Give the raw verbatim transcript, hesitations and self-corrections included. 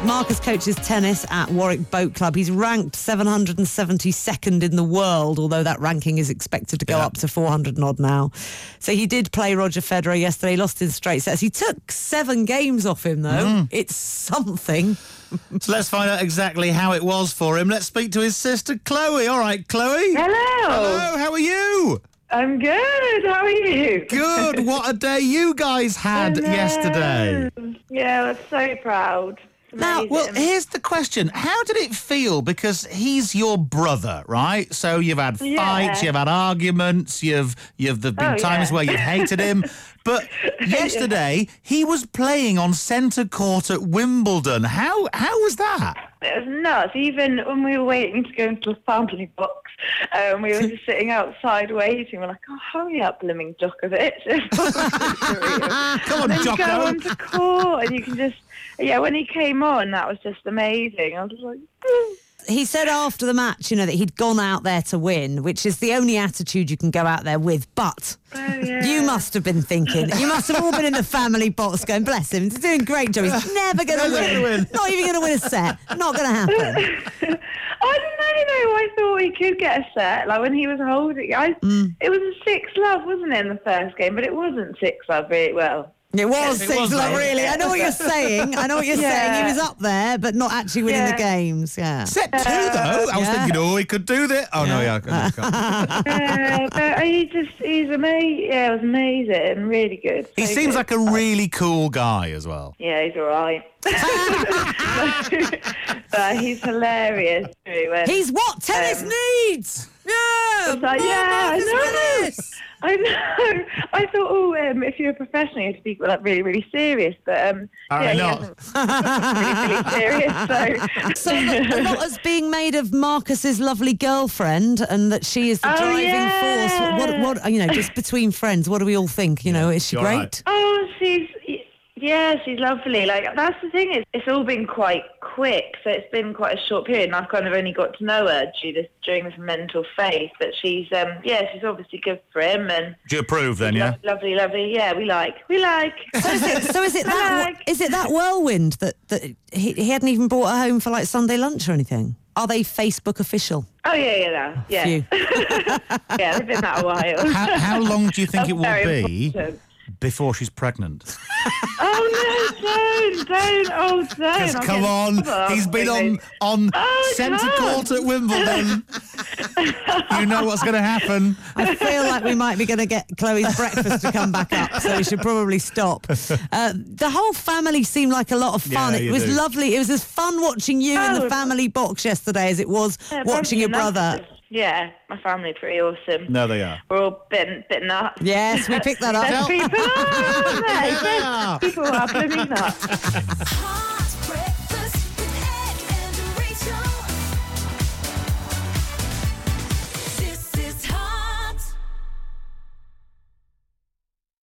Marcus coaches tennis at Warwick Boat Club. He's ranked seven hundred seventy-second in the world, although that ranking is expected to go yeah. up to four hundred and odd now. So he did play Roger Federer yesterday, lost in straight sets. He took seven games off him, though. Mm. It's something. So let's find out exactly how it was for him. Let's speak to his sister, Chloe. All right, Chloe. Hello. Hello, how are you? I'm good. How are you? Good. What a day you guys had yesterday. Yeah, I was so proud. Now, well, here's the question. How did it feel? Because he's your brother, right? So you've had fights, yeah. you've had arguments, you've you've there've been oh, times yeah. where you've hated him. But yesterday, he was playing on centre court at Wimbledon. How how was that? It was nuts. Even when we were waiting to go into the family box, um, we were just sitting outside waiting. We're like, oh, hurry up, blooming Djokovic. Come on, and then Djoko. you go onto court and you can just... Yeah, when he came on, that was just amazing. I was like... He said after the match, you know, that he'd gone out there to win, which is the only attitude you can go out there with. But oh, yeah. you must have been thinking, you must have all been in the family box going, bless him, he's doing a great job. He's never going to win. win. Not even going to win a set. Not going to happen. I don't know, though. I thought he could get a set. Like, when he was holding I, mm. It was a six love, wasn't it, in the first game? But it wasn't six love really well. It was yes, six it was, love, really. I know what you're saying. I know what you're yeah. saying. He was up there, but not actually winning yeah. the games. Yeah. Set two, though. I was yeah. thinking, oh, he could do that. Oh, yeah. no, yeah, I can't. yeah, but he just, he's amazing. Yeah, it was amazing. Really good. He so seems good. like a really cool guy as well. Yeah, he's all right. But he's hilarious. Too, he's what tennis um, needs. Yeah. Like, yeah, I know. I know. I thought, oh, um, if you're a professional, you have to be like really, really serious. But um, yeah, not. really, really serious. So, so a lot is being made of Marcus's lovely girlfriend, and that she is the oh, driving yeah. force. What, what, what, you know, just between friends, what do we all think? You know, is she You're great? Right. Oh, she's. Yeah, she's lovely. Like, that's the thing, is it's all been quite quick, so it's been quite a short period, and I've kind of only got to know her during this, during this mental phase. But she's, um, yeah, she's obviously good for him. And do you approve then? Yeah, lovely, lovely. Yeah, we like, we like. So is it, so is it that? Like. Is it that whirlwind that that he, he hadn't even brought her home for like Sunday lunch or anything? Are they Facebook official? Oh yeah, yeah, yeah. Yeah, they've been that a while. How, how long do you think That's it will be? Important. Before she's pregnant. Oh no, don't, don't, oh don't. Just come on, he's been on, on oh, centre court at Wimbledon. You know what's going to happen. I feel like we might be going to get Chloe's breakfast to come back up, so we should probably stop. Uh, the whole family seemed like a lot of fun. Yeah, it was do. lovely. It was as fun watching you oh, in the family box yesterday as it was yeah, watching your brother. Yeah, my family are pretty awesome. No, they are. We're all bit, bit nuts. Yes, we picked that up. There's people are, aren't they? There's people are blooming nuts.